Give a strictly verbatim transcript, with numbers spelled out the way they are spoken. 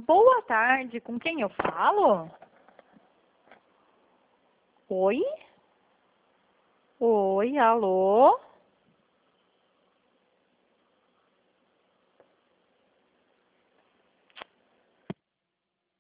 Boa tarde, com quem eu falo? Oi? Oi, alô?